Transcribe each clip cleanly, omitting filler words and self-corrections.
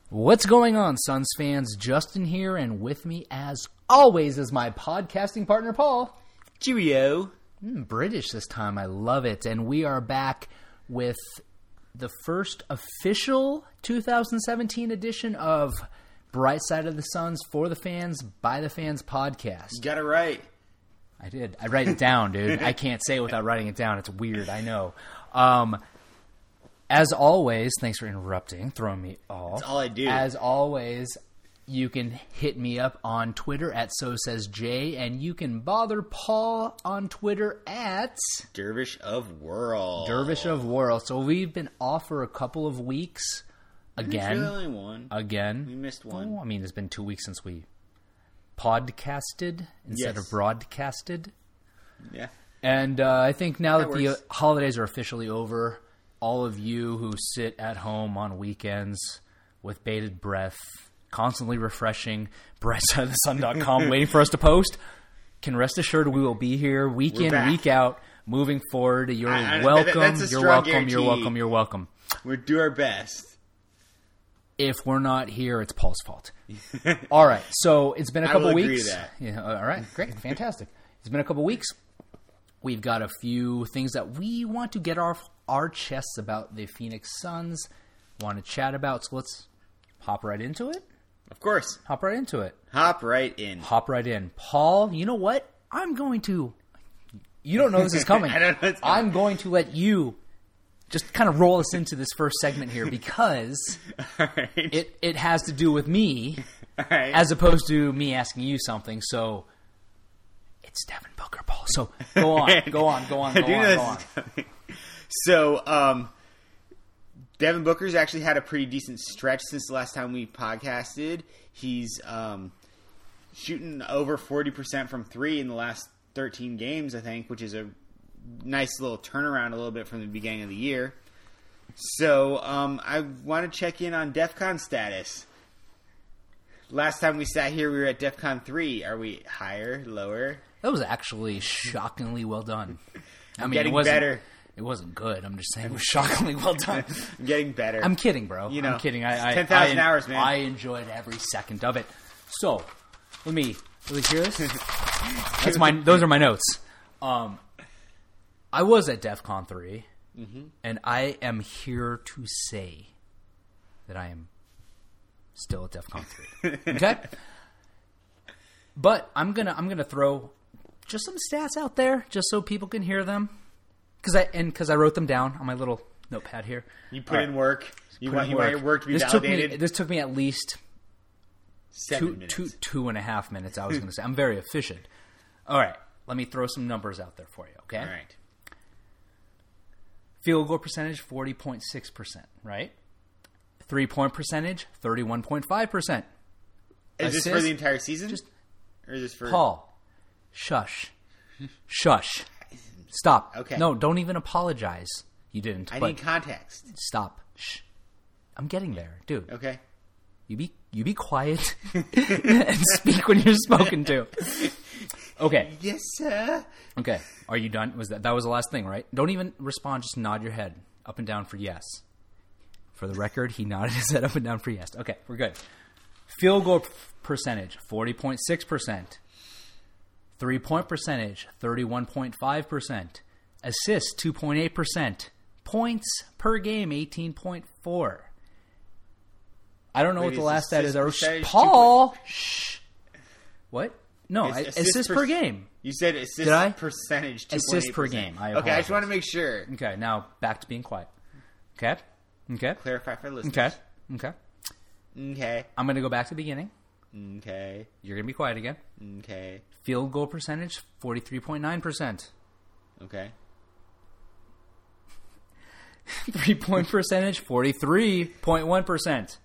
What's going on, Suns fans? Justin here, and with me, as always, is my podcasting partner, Paul. Cheerio. British this time. I love it. And we are back with the first official 2017 edition of Bright Side of the Suns for the fans, by the fans podcast. You got it right. I did. I write it down, dude. I can't say it without writing it down. It's weird. I know. As always, thanks for interrupting, throwing me off. That's all I do. As always, you can hit me up on Twitter at SoSaysJ, and you can bother Paul on Twitter at Dervish of World. Dervish of World. So we've been off for a couple of weeks. Again. There's really only one. Again. We missed one. Oh, I mean, it's been 2 weeks since we podcasted instead of broadcasted. Yeah. And I think now that the works. holidays are officially over, all of you who sit at home on weekends with bated breath, constantly refreshing brightsideofthesun.com, waiting for us to post, can rest assured we will be here week in, week out, moving forward. You're welcome. That's a You're strong welcome. guarantee. You're welcome. You're welcome. We'll do our best. If we're not here, it's Paul's fault. All right. So it's been a couple I will weeks. agree to that. Yeah, all right. Great. Fantastic. It's been a couple weeks. We've got a few things that we want to get off our chests about the Phoenix Suns, want to chat about. So let's hop right into it. Of course. Hop right into it. Hop right in. Hop right in. Paul, you know what? I'm going to... You don't know this is coming. I don't know it's coming. I'm going to let you just kind of roll us into this first segment here because All right. it has to do with me All right. as opposed to me asking you something. So it's Devin Booker, Paul. So go on. I do know this is coming. So, Devin Booker's actually had a pretty decent stretch since the last time we podcasted. He's shooting over 40% from three in the last 13 games, I think, which is a nice little turnaround a little bit from the beginning of the year. So, I want to check in on DEFCON status. Last time we sat here, we were at DEFCON 3. Are we higher, lower? That was actually shockingly well done. I mean, Getting it wasn't, better. It wasn't good. I'm just saying it was shockingly well done. I'm getting better. I'm kidding, bro. You know, I'm kidding. it's 10,000 hours, man. I enjoyed every second of it. So, let me hear this. Those are my notes. I was at DEFCON 3, and I am here to say that I am still at DEFCON 3. Okay? But I'm gonna throw just some stats out there, just so people can hear them, because I wrote them down on my little notepad here. You put in work. You want your work to be This validated. This took me at least 7 minutes. 2.5 minutes. I was going to say I'm very efficient. All right, let me throw some numbers out there for you. Okay. All right. Field goal percentage 40.6%. Right. 3-point percentage 31.5%. Is this for the entire season? Or is this for Paul? Shush. Shush. Stop. Okay. No, don't even apologize. You didn't. I but need context. stop. Shh. I'm getting there, dude. Okay. You be quiet and speak when you're spoken to. Okay. Yes, sir. Okay. Are you done? That was the last thing, right? Don't even respond. Just nod your head up and down for yes. For the record, he nodded his head up and down for yes. Okay, we're good. Field goal percentage 40.6%. 3-point percentage 31.5%. Assists 2.8%. Points per game 18.4. I don't know what the last stat is. Paul, shh. What? No, assists per game. You said assist Did I? percentage. Assists per game. I apologize. Okay, I just want to make sure. Okay, now back to being quiet. Okay. Clarify for listeners. Okay. Okay. I'm going to go back to the beginning. Okay. You're going to be quiet again. Okay. Field goal percentage 43.9%. Okay. 3-point percentage 43.1%.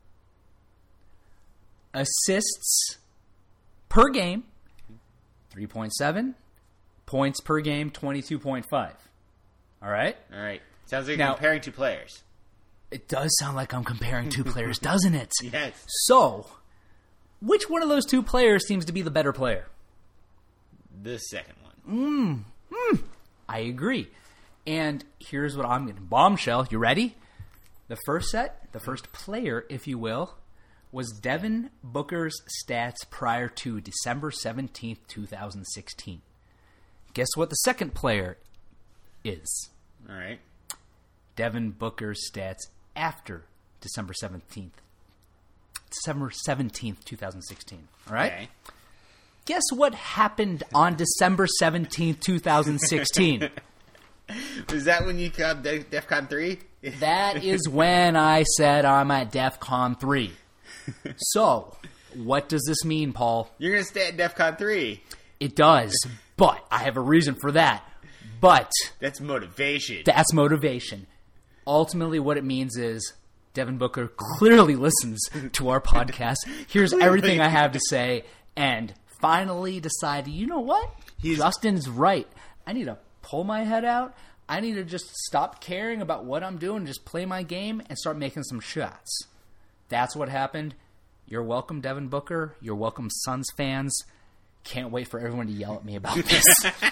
Assists per game 3.7. Points per game 22.5. All right? All right. Sounds like Now- you're comparing two players. It does sound like I'm comparing two players, doesn't it? Yes. So, which one of those two players seems to be the better player? The second one. I agree. And here's what I'm going to... Bombshell. You ready? The first set, the first player, if you will, was Devin Booker's stats prior to December 17th, 2016. Guess what the second player is? All right. Devin Booker's stats after December 17th. December 17th, 2016. All right? Okay. Guess what happened on December 17th, 2016? Was that when you got DEF CON 3? That is when I said I'm at DEF CON 3. So, what does this mean, Paul? You're going to stay at DEF CON 3. It does, but I have a reason for that. But that's motivation. That's motivation. Ultimately, what it means is Devin Booker clearly listens to our podcast, hears everything I have to say, and finally decided, you know what? Justin's right. I need to pull my head out. I need to just stop caring about what I'm doing, just play my game, and start making some shots. That's what happened. You're welcome, Devin Booker. You're welcome, Suns fans. Can't wait for everyone to yell at me about this.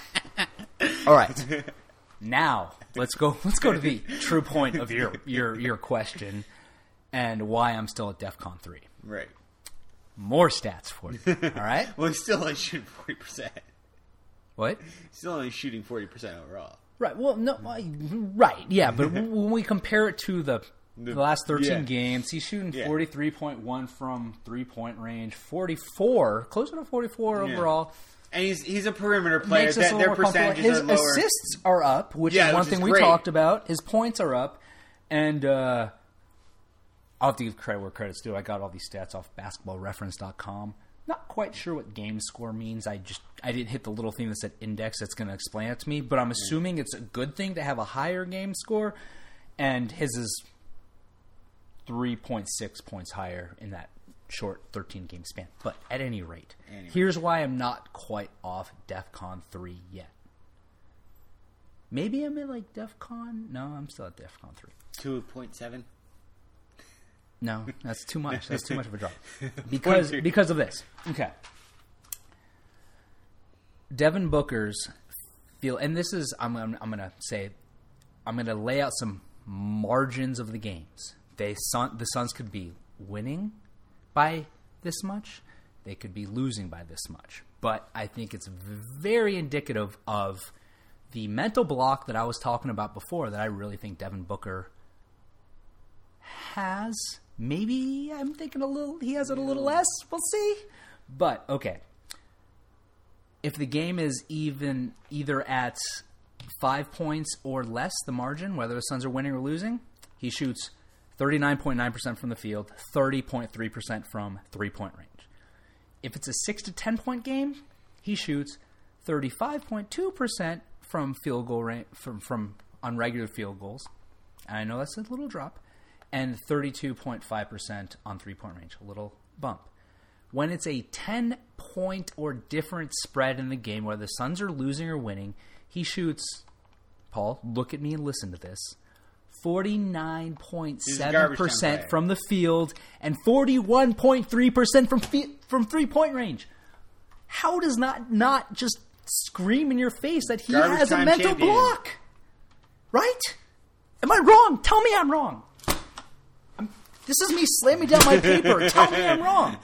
All right. Now, let's go to the true point of your question and why I'm still at DEF CON 3. Right. More stats for you. All right? Well, he's still only shooting 40%. What? Still only shooting 40% overall. Right. Well, no. Right. Yeah, but when we compare it to the last 13 games, he's shooting 43.1 from three-point range, 44, closer to 44 overall. And he's a perimeter player. Their percentages are lower. His assists are up, which is one thing we talked about. His points are up. And I'll have to give credit where credit's due. I got all these stats off basketballreference.com. Not quite sure what game score means. I didn't hit the little thing that said index that's going to explain it to me. But I'm assuming it's a good thing to have a higher game score. And his is 3.6 points higher in that short 13-game span. But at any rate, here's why I'm not quite off DEF CON 3 yet. Maybe I'm at like DEF CON? No, I'm still at DEF CON 3. 2.7? No, that's too much. That's too much of a drop. Because of this. Okay. Devin Booker's feel, and this is, I'm going to lay out some margins of the games. The Suns could be winning by this much. They could be losing by this much. But I think it's very indicative of the mental block that I was talking about before that I really think Devin Booker has. Maybe I'm thinking he has it a little less. We'll see. But, okay. If the game is either at 5 points or less, the margin, whether the Suns are winning or losing, he shoots 39.9% from the field, 30.3% from three-point range. If it's a 6 to 10 point game, he shoots 35.2% from field goal range, from unregular field goals. And I know that's a little drop. And 32.5% on three-point range, a little bump. When it's a 10-point or different spread in the game, whether the Suns are losing or winning, he shoots, Paul, look at me and listen to this, 49.7% from the field and 41.3% from three-point range. How does not just scream in your face that he has a mental block? Right? Am I wrong? Tell me I'm wrong. This is me slamming down my paper. Tell me I'm wrong.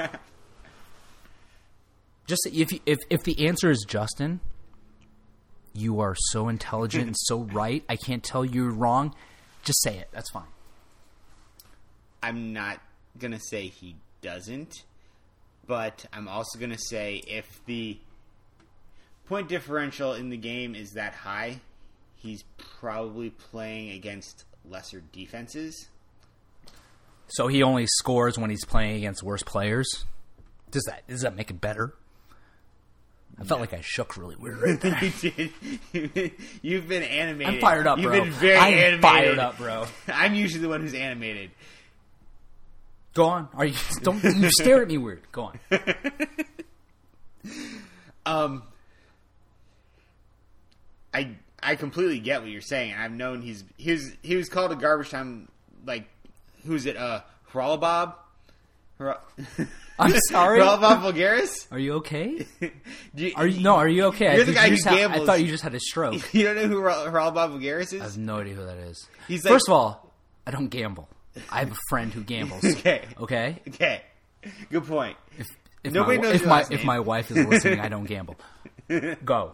Just if the answer is Justin, you are so intelligent and so right. I can't tell you're wrong. Just say it. That's fine. I'm not going to say he doesn't, but I'm also going to say if the point differential in the game is that high, he's probably playing against lesser defenses. So he only scores when he's playing against worse players? Does that make it better? I felt like I shook really weird right there. You've been animated. I'm fired up, bro. You've been very animated. I'm fired up, bro. I'm usually the one who's animated. Go on. You stare at me weird. Go on. I completely get what you're saying. I've known he was called a garbage time, like, who's it? Haralabob? I'm sorry. Haralabob Vulgaris? Are you okay? Are you okay? You're the guy who gambles. I thought you just had a stroke. You don't know who Haralabob Vulgaris is? I have no idea who that is. He's First of all, I don't gamble. I have a friend who gambles. Okay. Good point. If Nobody knows your last if name. my wife is listening, I don't gamble. Go.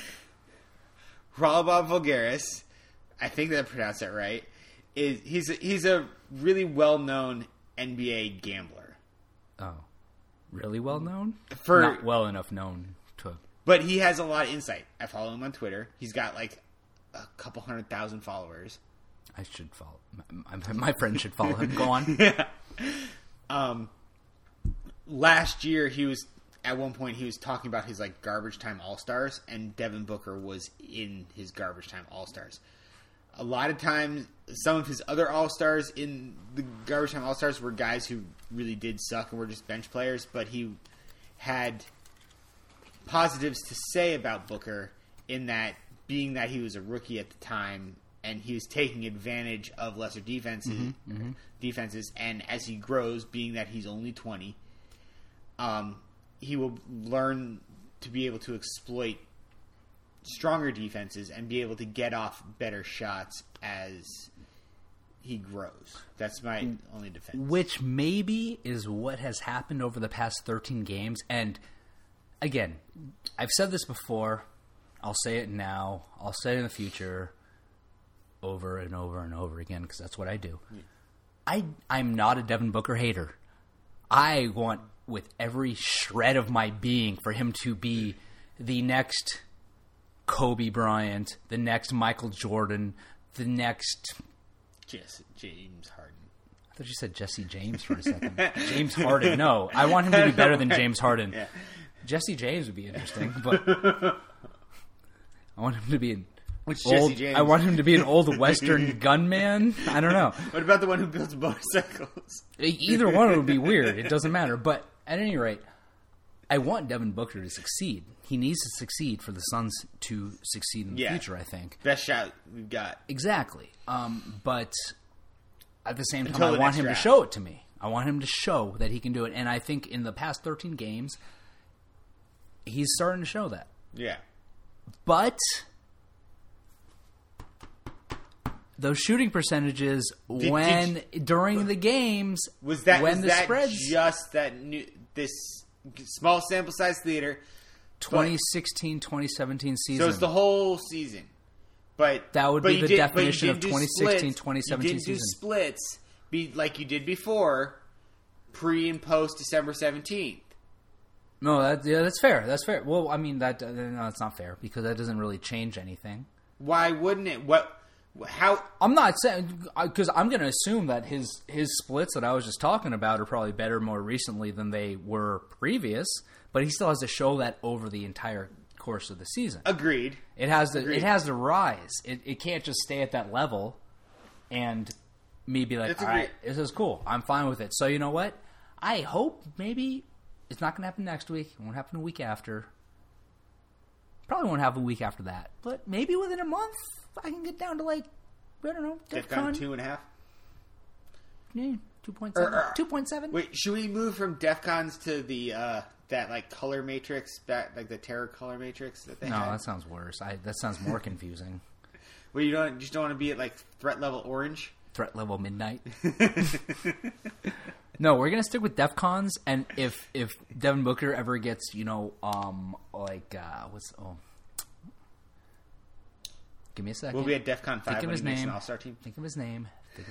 Rolobov Vulgaris, I think that I pronounced that right. He's a really well known NBA gambler. Oh, really well known? Not well enough known to. But he has a lot of insight. I follow him on Twitter. He's got like a couple 100,000 followers. I should follow. My friend should follow him. Go on. Yeah. Last year, at one point he was talking about his like garbage time all-stars, and Devin Booker was in his garbage time all-stars. A lot of times, some of his other all-stars in the garbage time all-stars were guys who really did suck and were just bench players, but he had positives to say about Booker in that, being that he was a rookie at the time and he was taking advantage of lesser defenses, and as he grows, being that he's only 20, he will learn to be able to exploit stronger defenses and be able to get off better shots as he grows. That's my only defense. Which maybe is what has happened over the past 13 games. And again, I've said this before. I'll say it now. I'll say it in the future over and over and over again because that's what I do. Yeah. I'm not a Devin Booker hater. I want with every shred of my being for him to be the next Kobe Bryant, the next Michael Jordan, the next James Harden. I thought you said Jesse James for a second. James Harden. No, I want him to be better than James Harden. Yeah. Jesse James would be interesting, but I want him to be Jesse James? I want him to be an old Western gunman. I don't know. What about the one who builds motorcycles? Either one would be weird. It doesn't matter. But at any rate, I want Devin Booker to succeed. He needs to succeed for the Suns to succeed in the future, I think. Best shot we've got. Exactly. But at the same time, I want him to show it to me. I want him to show that he can do it. And I think in the past 13 games, he's starting to show that. Yeah. But those shooting percentages during the games was that spreads just this small sample size theater 2016-2017 season. So it's the whole season. But that would be the definition of 2016-2017 you didn't do splits like you did before, pre and post December 17th. No, that's fair. That's fair. Well, I mean no, that's not fair because that doesn't really change anything. Why wouldn't it? How? I'm not saying because I'm going to assume that his splits that I was just talking about are probably better more recently than they were previous, but he still has to show that over the entire course of the season. Agreed. It has to rise. It can't just stay at that level and me be like, all right, this is cool. I'm fine with it. So you know what? I hope maybe it's not going to happen next week. It won't happen a week after. Probably won't happen a week after that. But maybe within a month, I can get down to like, I don't know, DEFCON 2.5? Yeah, 2.7. 2.7. Wait, should we move from DEFCONs to the that like color matrix, like the terror color matrix that they have? No, that sounds worse. That sounds more confusing. Well, you just don't want to be at like threat level orange? Threat level midnight? No, we're gonna stick with DEFCONs, and if Devin Booker ever gets, give me a second. We'll be at DEFCON 5 when he makes an all-star team. Think of his name.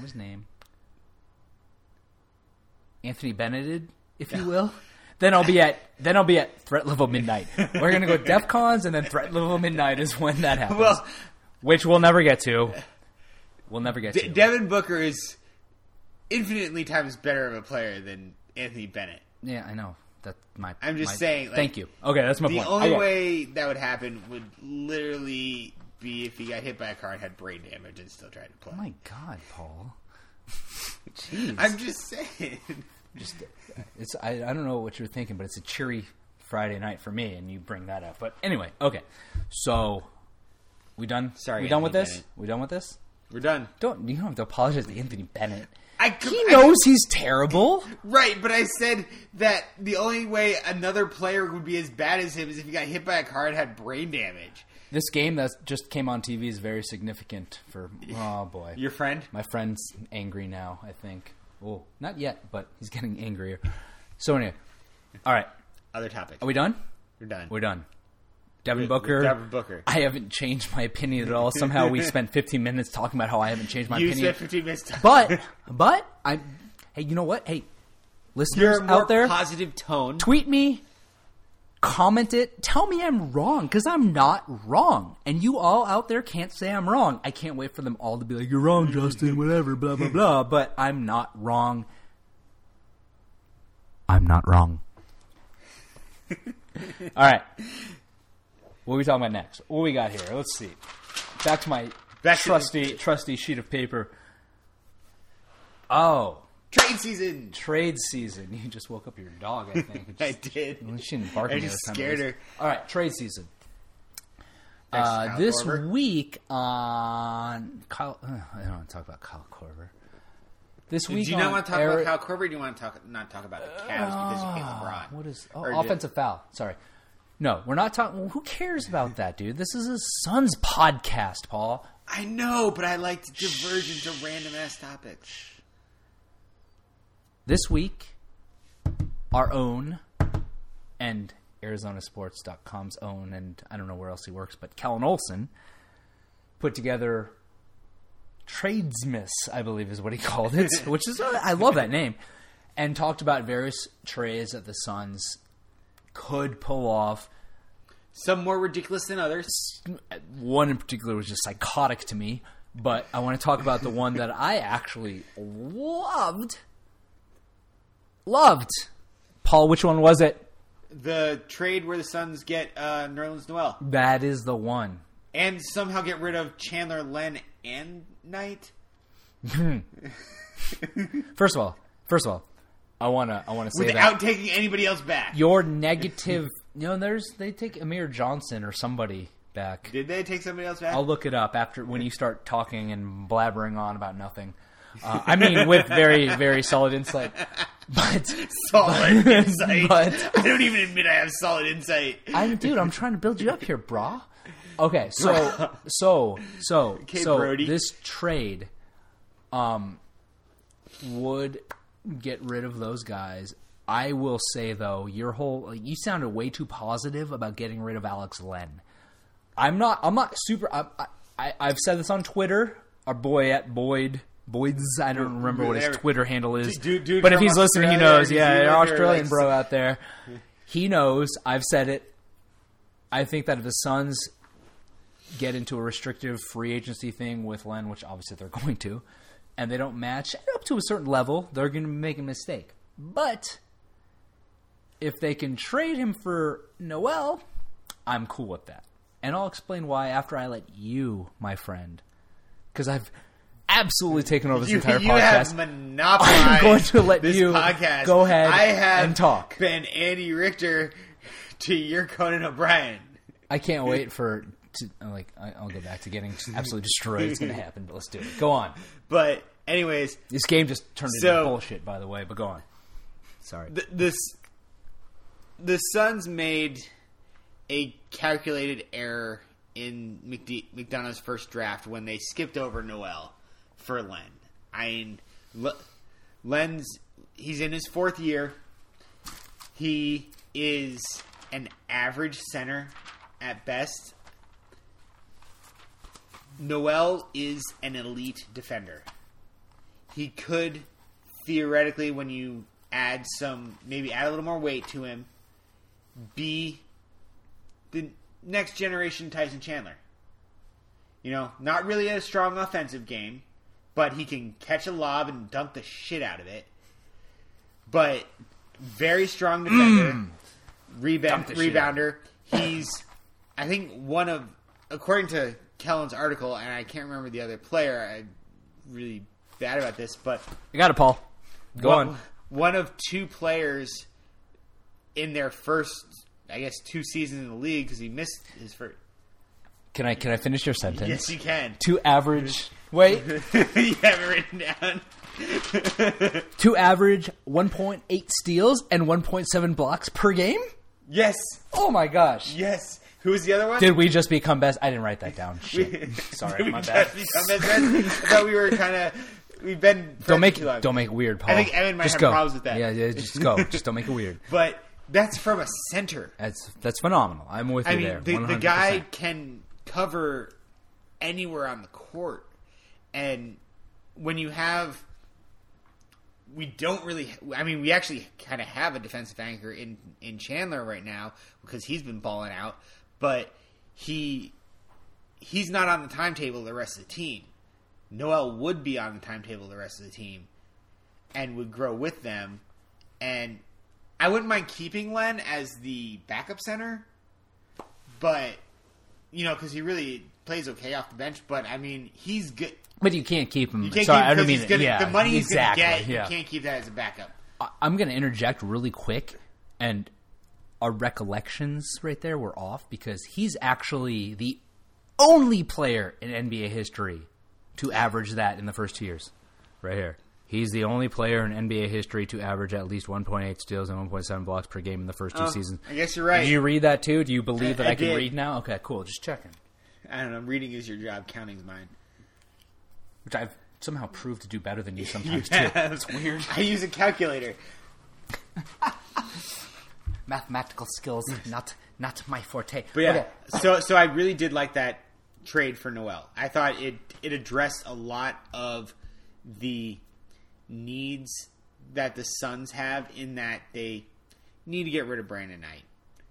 Anthony Benedict, if you will. Then I'll be at threat level midnight. We're gonna go DEFCONs, and then threat level midnight is when that happens. Well, which we'll never get to. Devin Booker is infinitely times better of a player than Anthony Bennett. Yeah, I know. I'm just saying. Like, thank you. Okay, that's my point. The only way that would happen would literally be if he got hit by a car and had brain damage and still tried to play. Oh my God, Paul. Jeez. I'm just saying. I don't know what you're thinking, but it's a cheery Friday night for me, and you bring that up. But anyway, okay. So, we done? Sorry, we done with this? Bennett. We done with this? We're done. You don't have to apologize to Anthony Bennett. He knows he's terrible. Right, but I said that the only way another player would be as bad as him is if he got hit by a car and had brain damage. This game that just came on TV is very significant for... Oh, boy. Your friend? My friend's angry now, I think. Well, not yet, but he's getting angrier. So anyway. All right. Other topic. Are we done? We're done. We're done. Devin Booker. Devin Booker. I haven't changed my opinion at all. Somehow we spent 15 minutes talking about how I haven't changed my opinion. You spent 15 minutes But, hey, you know what? Hey, listeners You're a more out there, positive tone. tweet me, comment it, tell me I'm wrong, because I'm not wrong. And you all out there can't say I'm wrong. I can't wait for them all to be like, you're wrong, Justin, whatever, blah, blah, blah. But I'm not wrong. I'm not wrong. All right. What are we talking about next? What we got here? Let's see. Back to my trusty sheet of paper. Oh. Trade season. Trade season. You just woke up your dog, I think. I did. She didn't bark at I me just this time, scared her. All right, trade season. This Week on Kyle... I don't want to talk about Kyle Korver. This week do you not want to talk about Kyle Korver, or do you want to not talk about the Cavs because you hate LeBron? What is... offensive foul. Sorry. No, we're not talking... Well, who cares about that, dude? This is a Suns podcast, Paul. I know, but I like to diverge into random-ass topics. This week, our own, and ArizonaSports.com's own, and I don't know where else he works, but Kellen Olson put together Tradesmiss, I believe is what he called it, which is... I love that name. And talked about various trades that the Suns could pull off. Some more ridiculous than others. One in particular was just psychotic to me, but I want to talk about the one that I actually loved. Paul, which one was it? The trade where the Suns get Nerlens Noel. That is the one. And somehow get rid of Chandler, Len, and Knight. First of all, I want to say without taking anybody else back. Your negative, they take Amir Johnson or somebody back. Did they take somebody else back? I'll look it up after when you start talking and blabbering on about nothing. I mean, with very, very solid insight. Solid insight. But I don't even admit I have solid insight. Dude, I'm trying to build you up here, brah. Okay, so this trade, would get rid of those guys. I will say though, you sounded way too positive about getting rid of Alex Len. I'm not super. I've said this on Twitter. Our boy at Boyd's. I don't remember what his Twitter handle is. Dude, but if he's listening, he knows. Yeah, an Australian bro out there. He knows. I've said it. I think that if the Suns get into a restrictive free agency thing with Len, which obviously they're going to, and they don't match up to a certain level, they're going to make a mistake. But if they can trade him for Noel, I'm cool with that. And I'll explain why after I let you, my friend, because I've absolutely taken over this entire podcast. You have monopolized I'm going to let this you podcast. Go ahead I have and talk. Been Andy Richter to your Conan O'Brien. I can't wait I'll go back to getting absolutely destroyed. It's going to happen, but let's do it. Go on. But anyways, this game just turned into bullshit, by the way. But go on. Sorry. The Suns made a calculated error in McDonough's first draft when they skipped over Noel for Len. He's in his fourth year. He is an average center at best. Noel is an elite defender. He could theoretically, when you add a little more weight to him, be the next generation Tyson Chandler. Not really a strong offensive game, but he can catch a lob and dunk the shit out of it. But very strong defender, rebounder. He's, I think, according to Kellen's article, and I can't remember the other player. I'm really bad about this, but I got it, Paul. Go on. One of two players in their first, I guess, 2 seasons in the league because he missed his first. Can I finish your sentence? Yes, you can. To average. Wait. You have it written down. To average 1.8 steals and 1.7 blocks per game? Yes. Oh my gosh. Yes. Who was the other one? Did we just become best? I didn't write that down. Shit. Sorry, my bad. I thought we were kind of. We've been. Don't make it weird, Paul. I think Evan might just have go. problems with that. Yeah, just go. Just don't make it weird. But that's from a center. That's phenomenal. I'm with you there. The guy can cover anywhere on the court, and when you have. We don't really. I mean, we actually kind of have a defensive anchor in Chandler right now because he's been balling out, but he's not on the timetable of the rest of the team. Noel would be on the timetable of the rest of the team and would grow with them. And I wouldn't mind keeping Len as the backup center, but because he really plays okay off the bench. But I mean, he's good. But you can't keep him. You can't Sorry, keep I don't mean the money he's exactly, going to get. Yeah. You can't keep that as a backup. I'm going to interject really quick, and our recollections right there were off because he's actually the only player in NBA history to average that in the first 2 years. Right here. He's the only player in NBA history to average at least 1.8 steals and 1.7 blocks per game in the first 2 seasons. I guess you're right. Did you read that too? Do you believe that I can did. read now? Okay, cool. Just checking. I don't know. Reading is your job. Counting's mine. Which I've somehow proved to do better than you sometimes Yeah, too. It's weird. I use a calculator. Mathematical skills, not my forte. But yeah, so I really did like that trade for Noel. I thought it addressed a lot of the needs that the Suns have in that they need to get rid of Brandon Knight.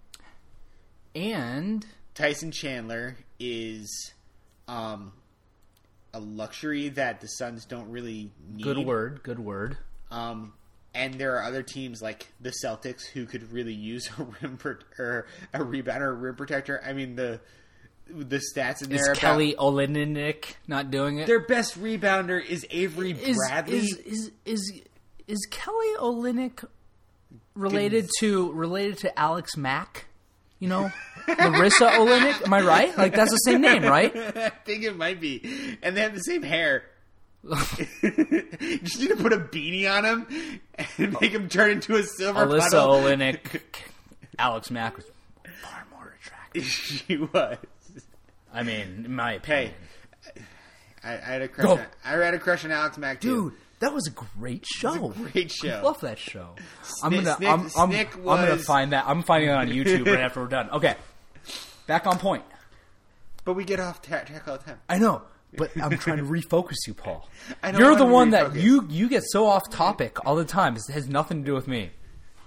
And Tyson Chandler is a luxury that the Suns don't really need. Good word. And there are other teams like the Celtics who could really use a rebounder, or rim protector. I mean, the stats in there. Is Kelly Olynyk not doing it? Their best rebounder is Avery Bradley. Is Kelly Olynyk related to Alex Mack? Larissa Olynyk. Am I right? Like that's the same name, right? I think it might be, and they have the same hair. You just need to put a beanie on him and make him turn into a silver Alyssa puddle. Olynyk, Alex Mack was far more attractive. She was. I mean, in my opinion. Hey, I had a crush. I had a crush on Alex Mack too. Dude, that was a great show. Great show. I love that show. I'm Snick gonna find that. I'm finding it on YouTube right after we're done. Okay, back on point. But we get off track all the time. I know. But I'm trying to refocus you, Paul. I don't You're want the to one refocus. that you get so off topic all the time. It has nothing to do with me.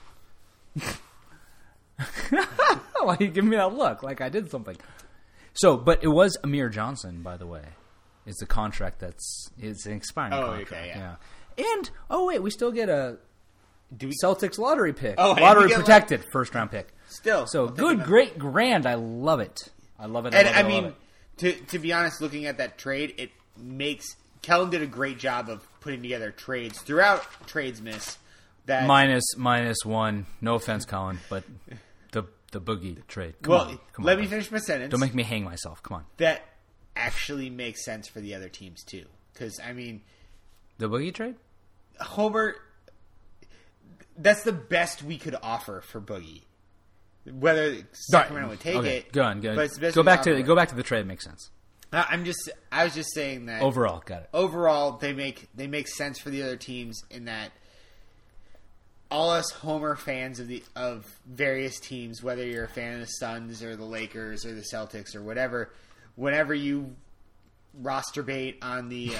Why are you giving me that look like I did something? So, but it was Amir Johnson, by the way. It's the contract it's an expiring contract. Okay, yeah. And wait, we still get a Celtics lottery pick. Oh, lottery protected first round pick. Still, So I'll good, great, grand. I love it. I love it. And I I love mean, it. to be honest, looking at that trade, it makes Kellen did a great job of putting together trades throughout Tradesmiss. That minus one. No offense, Colin, but the boogie trade. Come on, let me finish my sentence. Don't make me hang myself. Come on. That actually makes sense for the other teams too, because I mean, The boogie trade? Homer. That's the best we could offer for Boogie. Whether Sacramento would take it, Go on. but it's the best Go we back offer. to the trade. Makes sense. I was just saying that Overall, got it. Overall, they make sense for the other teams in that all us Homer fans of various teams, whether you're a fan of the Suns or the Lakers or the Celtics or whatever, whenever you roster bait on the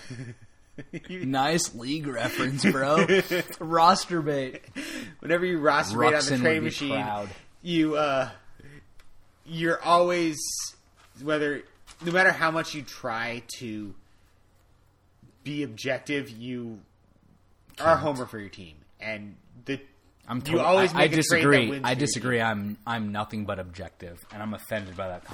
Nice league reference, bro. Roster bait. whenever you roster bait on the Ruxin trade would be machine, proud. you're always no matter how much you try to be objective, you are a homer for your team, and you always make a trade that disagree. wins I for your disagree. I'm nothing but objective, and I'm offended by that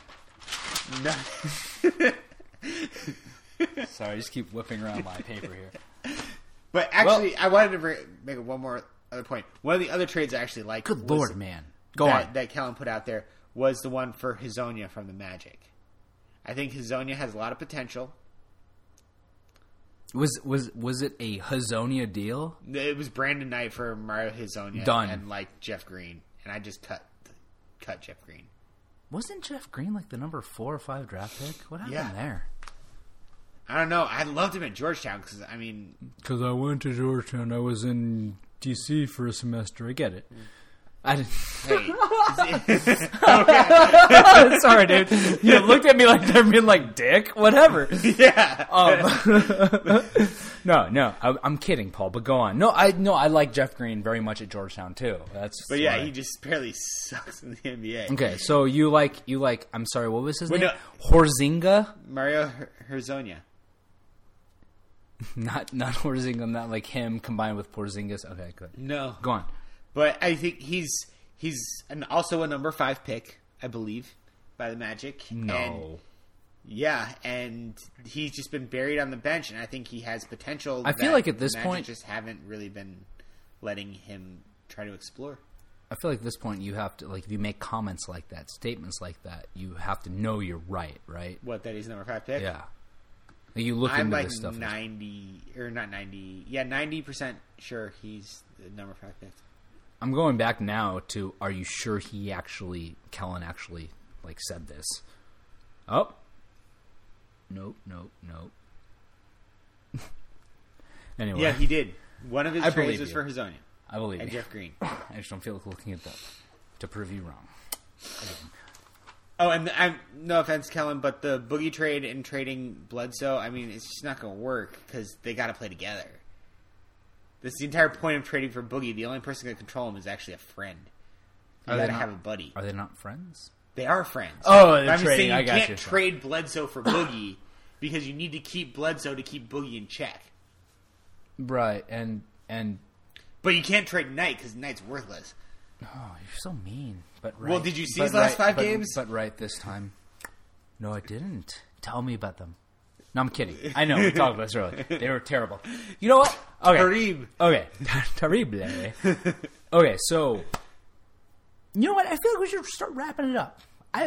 comment. Sorry, I just keep whipping around my paper here. But actually, I wanted to make one more other point. One of the other trades I actually liked. Good was lord, man. Go on. That Kellen put out there was the one for Hezonja from the Magic. I think Hezonja has a lot of potential. Was it a Hezonja deal? It was Brandon Knight for Mario Hezonja Done. and like Jeff Green, and I just cut Jeff Green. Wasn't Jeff Green like the number 4 or 5 draft pick? What happened there? I don't know. I loved him at Georgetown because because I went to Georgetown. I was in D.C. for a semester. I get it. I didn't. Hey. Sorry, dude. You looked at me like they're being like dick. Whatever. Yeah. No. I'm kidding, Paul. But go on. No, I like Jeff Green very much at Georgetown too. But yeah, he just barely sucks in the NBA. Okay, so you like. I'm sorry. What was his name? No. Horzinga. Mario Hezonja. Not Horzinga. Not like him combined with Porzingis. Okay, good. No. Go on. But I think he's also a number 5 pick, I believe, by the Magic. No. And he's just been buried on the bench, and I think he has potential. I feel like at this point, just haven't really been letting him try to explore. I feel like at this point you have to, like, if you make comments like that, statements like that, you have to know you're right? What, that he's number 5 pick? Yeah. Like you look into this stuff. 90% sure he's the number 5 pick. I'm going back now to, are you sure Kellen actually, like, said this? Oh. Nope. Anyway. Yeah, he did. One of his trades was for Hezonja. I believe and you. Jeff Green. I just don't feel like looking at that to prove you wrong. Oh, and I'm no offense, Kellen, but the Boogie trade and trading Bledsoe, I mean, it's just not going to work because they got to play together. That's the entire point of trading for Boogie. The only person that can control him is actually a friend. You got to have a buddy. Are they not friends? They are friends. Oh, they're I'm trading. saying you can't trade Bledsoe for Boogie because you need to keep Bledsoe to keep Boogie in check. Right, and but you can't trade Knight because Knight's worthless. Oh, you're so mean. But right, well, did you see his last 5 games? But right this time. No, I didn't. Tell me about them. No, I'm kidding. I know. We talked about this earlier. They were terrible. You know what? Okay. Terrible. Okay. Terrible. Okay, so you know what? I feel like we should start wrapping it up. I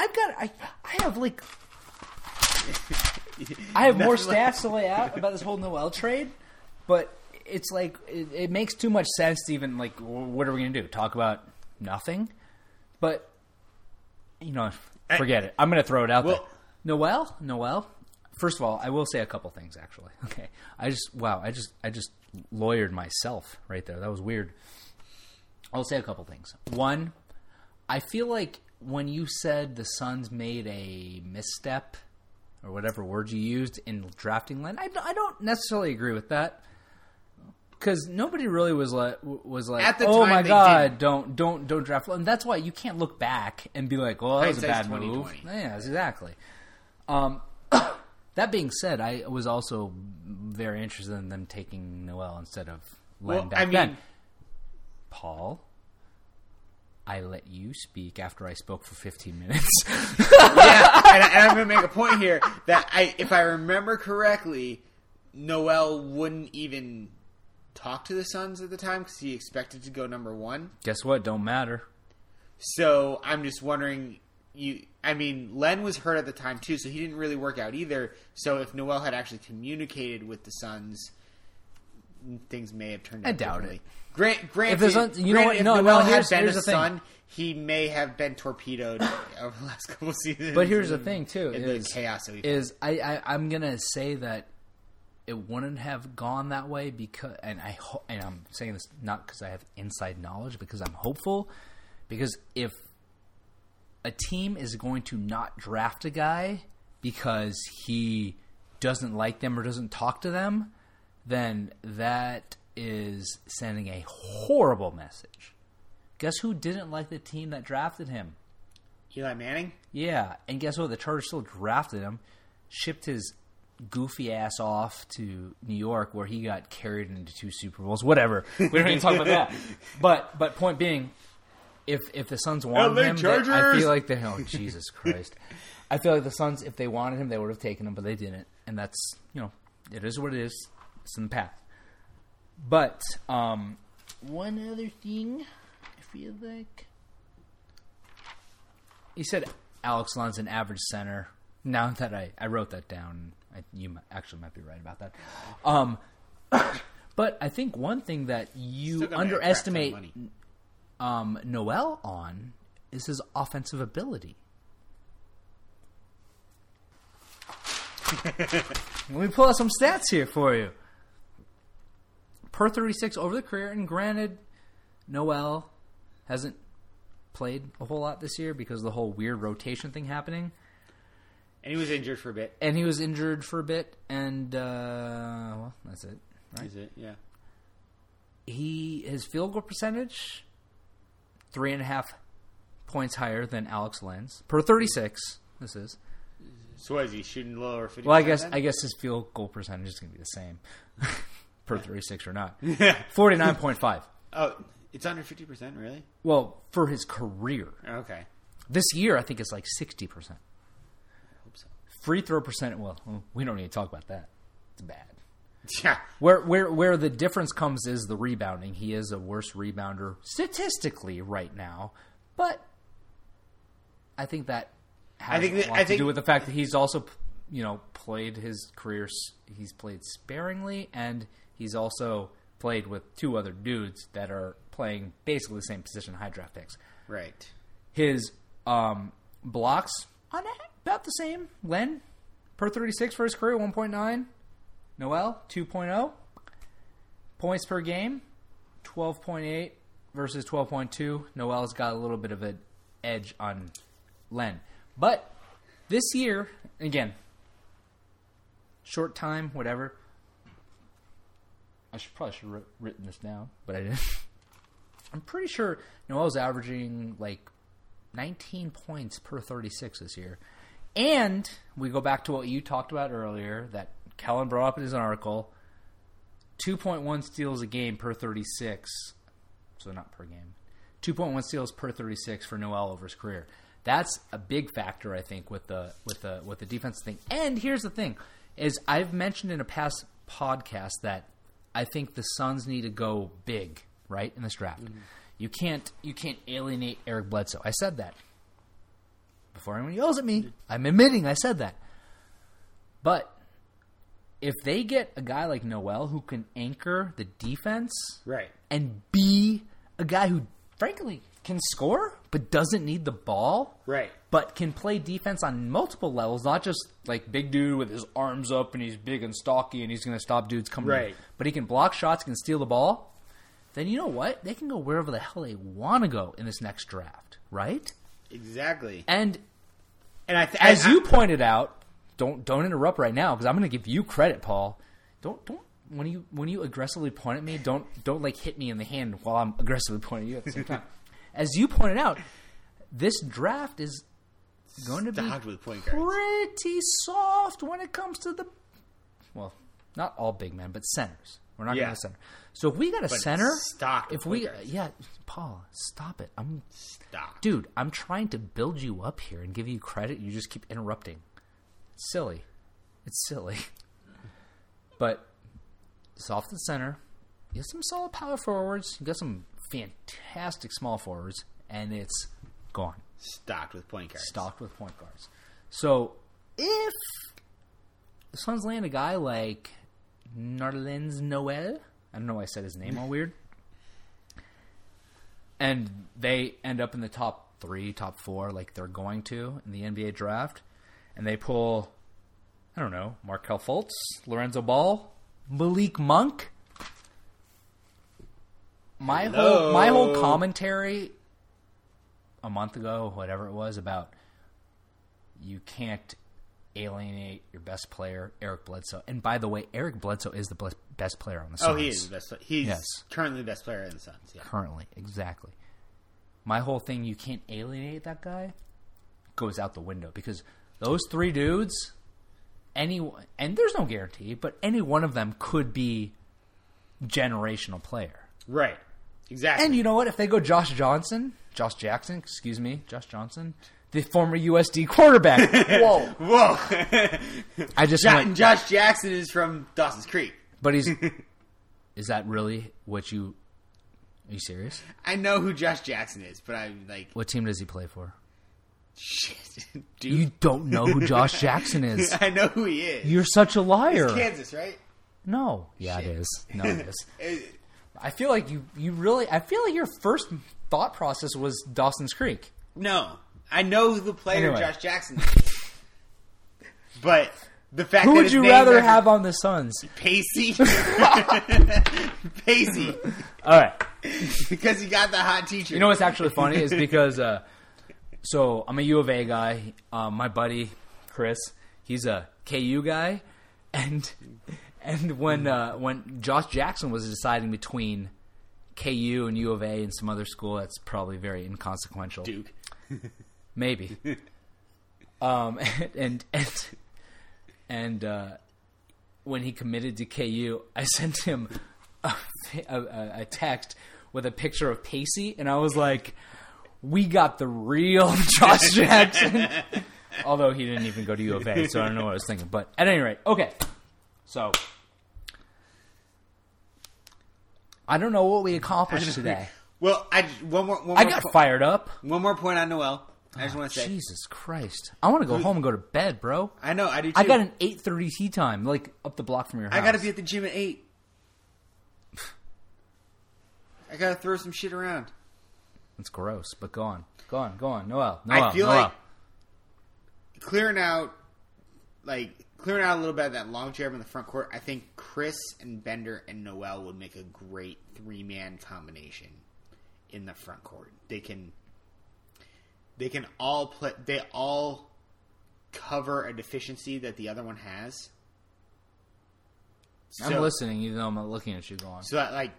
have more stats to lay out about this whole Noel trade, but it's like it makes too much sense to even, like, what are we going to do? Talk about nothing? But you know, forget it. I'm going to throw it out there. Noel. First of all, I will say a couple things, actually. Okay. I just lawyered myself right there. That was weird. I'll say a couple things. One, I feel like when you said the Suns made a misstep, or whatever word you used, in drafting Len, I don't necessarily agree with that. Because nobody really was like, oh my god, don't draft Len. And that's why you can't look back and be like, well, that was a bad move. Yeah, exactly. That being said, I was also very interested in them taking Noel instead of Len back then. Paul, I let you speak after I spoke for 15 minutes. Yeah, and I'm going to make a point here that if I remember correctly, Noel wouldn't even talk to the Suns at the time because he expected to go number 1. Guess what? Don't matter. So I'm just wondering... Len was hurt at the time too, so he didn't really work out either. So if Noel had actually communicated with the Suns, things may have turned out differently. Granted, if the Suns, if Noel had been a Sun, he may have been torpedoed over the last couple of seasons. But here's the thing too: the chaos I'm gonna say that it wouldn't have gone that way because, and I'm saying this not because I have inside knowledge, because I'm hopeful, because if a team is going to not draft a guy because he doesn't like them or doesn't talk to them, then that is sending a horrible message. Guess who didn't like the team that drafted him? Eli Manning? Yeah, and guess what? The Chargers still drafted him, shipped his goofy ass off to New York where he got carried into 2 Super Bowls. Whatever. We don't even talk about that. But point being, If the Suns wanted him, I feel like they... Oh, Jesus Christ. I feel like the Suns, if they wanted him, they would have taken him, but they didn't. And that's, it is what it is. It's in the past. But, one other thing, I feel like... You said Alex Len's an average center. Now that I wrote that down, you actually might be right about that. But I think one thing that you underestimate... Noel on is his offensive ability. Let me pull out some stats here for you. Per 36 over the career, and granted, Noel hasn't played a whole lot this year because of the whole weird rotation thing happening. And he was injured for a bit. And well, that's it. Right? Is it? Yeah. His field goal percentage, 3.5 points higher than Alex Len's. Per 36, this is. So what, is he shooting lower 50%? Well, I guess his field goal percentage is going to be the same. Per 36 or not. 49.5. Oh, it's under 50%, really? Well, for his career. Okay. This year, I think it's like 60%. I hope so. Free throw percent, well, we don't need to talk about that. It's bad. Yeah. Where the difference comes is the rebounding. He is a worse rebounder statistically right now, but I think that has a lot to do with the fact that he's also, played his career. He's played sparingly, and he's also played with two other dudes that are playing basically the same position, high draft picks. Right. His blocks on about the same. Len, per 36 for his career, 1.9. Noel, 2.0. Points per game, 12.8 versus 12.2. Noel's got a little bit of an edge on Len. But this year, again, short time, whatever. I probably should have written this down, but I didn't. I'm pretty sure Noel's averaging like 19 points per 36 this year. And we go back to what you talked about earlier that Kellen brought up in his article, 2.1 steals a game per 36. So not per game. 2.1 steals per 36 for Noel over his career. That's a big factor, I think, with the defensive thing. And here's the thing, is I've mentioned in a past podcast that I think the Suns need to go big, right, in this draft. Mm-hmm. You can't alienate Eric Bledsoe. I said that. Before anyone yells at me, I'm admitting I said that. But if they get a guy like Noel who can anchor the defense, right, and be a guy who, frankly, can score but doesn't need the ball, right, but can play defense on multiple levels, not just like big dude with his arms up and he's big and stocky and he's going to stop dudes coming in, but he can block shots, can steal the ball, then you know what? They can go wherever the hell they want to go in this next draft, right? Exactly. And as you pointed out, don't interrupt right now because I'm going to give you credit, Paul. Don't when you aggressively point at me, don't like hit me in the hand while I'm aggressively pointing at you at the same time. As you pointed out, this draft is going to be pretty soft when it comes to not all big men, but centers. We're not going to center. So if we got a center, Paul, stop it. Dude, I'm trying to build you up here and give you credit. You just keep interrupting. It's silly. But soft at center. You got some solid power forwards. You got some fantastic small forwards, and it's gone. Stocked with point guards. So if the Suns land a guy like Nerlens Noel, I don't know why I said his name all weird, and they end up in the top 3, top 4, like they're going to in the NBA draft, and they pull, I don't know, Markelle Fultz, Lorenzo Ball, Malik Monk. My whole commentary a month ago, whatever it was, about you can't alienate your best player, Eric Bledsoe. And by the way, Eric Bledsoe is the best player on the Suns. Oh, he is the best. He's currently the best player in the Suns. Yeah. Currently, exactly. My whole thing, you can't alienate that guy, goes out the window because those 3 dudes, and there's no guarantee, but any one of them could be generational player. Right. Exactly. And you know what? If they go Josh Johnson, the former USD quarterback. Whoa. I just Josh Jackson is from Dawson's Creek. But is that really what you... Are you serious? I know who Josh Jackson is, but I'm like... What team does he play for? Shit, dude. You don't know who Josh Jackson is. I know who he is. You're such a liar. It's Kansas, right? No. Yeah, Shit. It is. No, it is. I feel like you really... I feel like your first thought process was Dawson's Creek. No. I know the player Josh Jackson is. But The fact Who that would his you name's rather after have on the Suns? Pacey? Pacey. All right. Because he got the hot teacher. You know what's actually funny is because so I'm a U of A guy. My buddy Chris, he's a KU guy, and when Josh Jackson was deciding between KU and U of A and some other school that's probably very inconsequential, Duke. maybe. And when he committed to KU, I sent him a text with a picture of Pacey, and I was like, "We got the real Josh Jackson." Although he didn't even go to U of A, so I don't know what I was thinking. But at any rate, okay. So I don't know what we accomplished today. Well, one more I got fired up. One more point on Noel. I just want to say, Jesus Christ! I want to go home and go to bed, bro. I know, I do too. I got an 8:30 tea time, like up the block from your house. I got to be at the gym at 8. I got to throw some shit around. It's gross, but go on. Noel. I feel Noel. like clearing out a little bit of that long jab in the front court. I think Chris and Bender and Noel would make a great 3-man combination in the front court. They can all play. They all cover a deficiency that the other one has. I'm listening, even though I'm not looking at you. Go on. So that, like,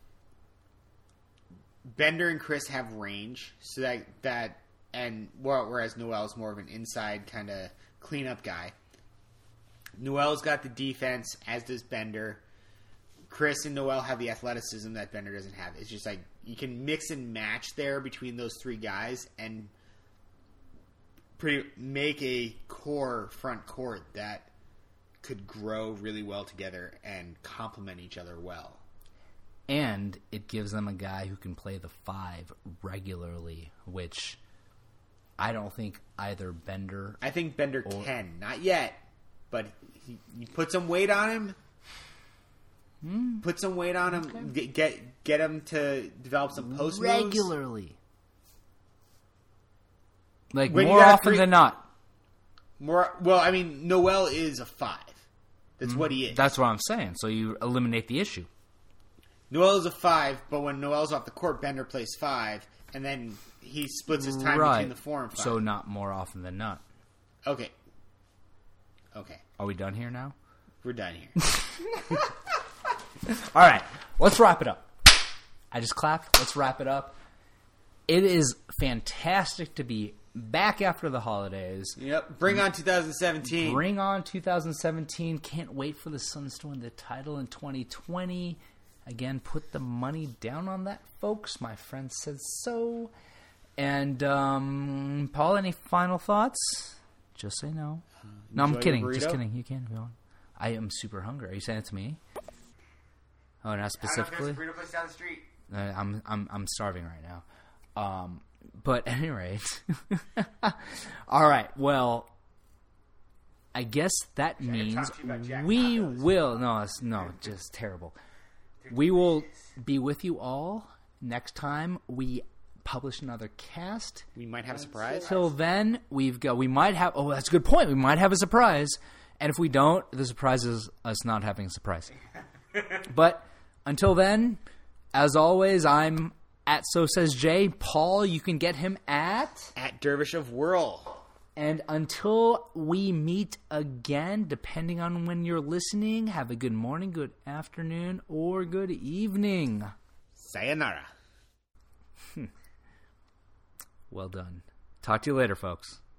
Bender and Chris have range, so that whereas Noel's more of an inside kind of cleanup guy. Noel's got the defense, as does Bender. Chris and Noel have the athleticism that Bender doesn't have. It's just like you can mix and match there between those three guys and make a core front court that could grow really well together and complement each other well. And it gives them a guy who can play the 5 regularly, which I don't think either Bender... I think Bender can. Not yet. But you put some weight on him. Put some weight on him. Okay. Get him to develop some post moves. Regularly. Like, more often than not. Well, I mean, Noel is a 5. That's what he is. That's what I'm saying. So you eliminate the issue. Noel is a 5, but when Noel's off the court, Bender plays 5, and then he splits his time between the 4 and 5. So not more often than not. Okay. Are we done here now? We're done here. All right. Let's wrap it up. I just clapped. Let's wrap it up. It is fantastic to be back after the holidays. Yep. Bring on 2017. Bring on 2017. Can't wait for the Suns to win the title in 2020. Again, put the money down on that, folks. My friend said so. And, Paul, any final thoughts? Just say no. No, I'm kidding. Just kidding. You can go on. I am super hungry. Are you saying it to me? Oh, not specifically? I don't know if there's a burrito place down the street. I'm starving right now. But at any rate. All right. Well, I guess that means we will. No, just terrible. We will be with you all next time we publish another cast. We might have a surprise. Till then, we might have. Oh, that's a good point. We might have a surprise, and if we don't, the surprise is us not having a surprise. But until then, as always, I'm at So Says Jay. Paul, you can get him at Dervish of Whirl. And until we meet again, depending on when you're listening, have a good morning, good afternoon, or good evening. Sayonara. Well done. Talk to you later, folks.